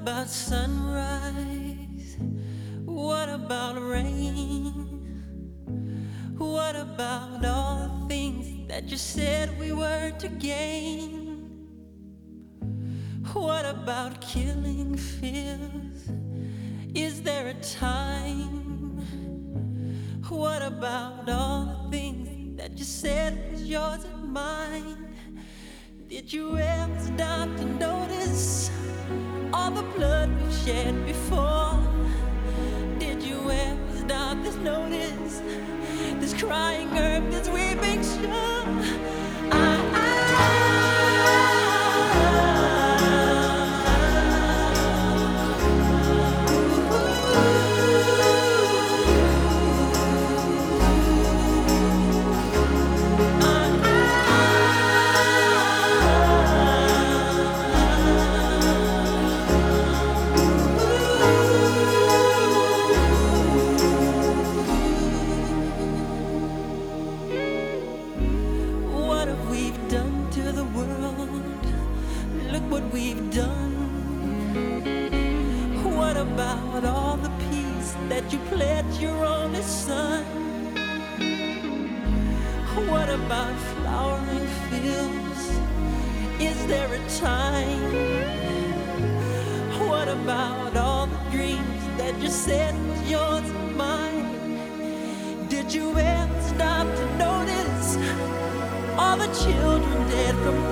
about sunrise? What about rain? What about all the things that you said we were to gain? What about killing fears? Is there a time? What about all the things that you said was yours and mine? Did you ever stop to notice all the blood we've shed before? Did you ever stop to notice this crying earth, this weeping shore? What we've done. What about all the peace that you pledged your only son? What about flowering fields? Is there a time? What about all the dreams that you said was yours and mine? Did you ever stop to notice all the children dead from